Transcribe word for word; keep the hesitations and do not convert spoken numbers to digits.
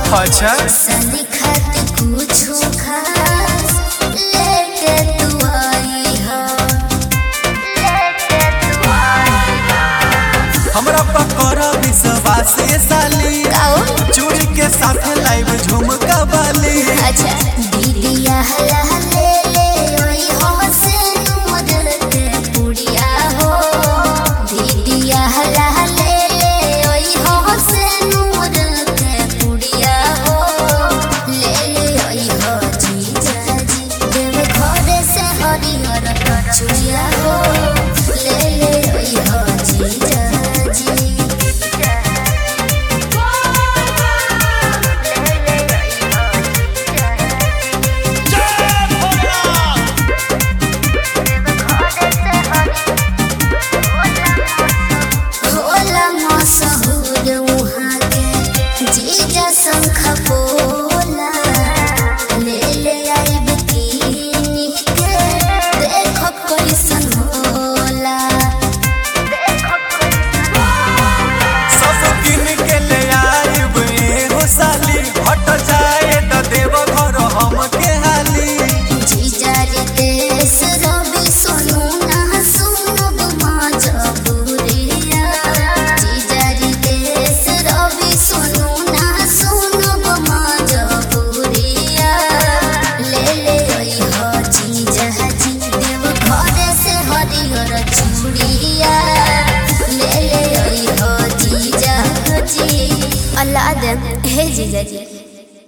अच्छा सनी खात कुछो खास लेके तू आई हो, लेके तू आई हो। हमरा पकड़ विश्वास साली चूड़ी के साथ लाइव झुमका बाली। अच्छा दीदिया हला ले ले ओई हो से मोदल के पुड़िया हो, दीदिया हला ले ले ओई हो से मोदल के पुड़िया हो, ले ले ओई हो जीजा जी देव घरे से हरिहर कचुरिया हो, ले ले ओई हो जीजा जी। जीजा शंख बोला ले ले आई बिकिनी के देखो कैसन होला, सब किन के ले आइब एगो साली हट जाए त देव घर हम के हाली। जीजा रे देश रवि सोनू ना सुनब मजबूरिया, जीजा रे देश रवि सोनू ना सुनब मजबूरिया, ले ले ओई हो जीजा जी देव घरे से हरिहर चूड़िया, ले ले ओई हो जीजा जी। अल्लाह दे हे जीजा जी।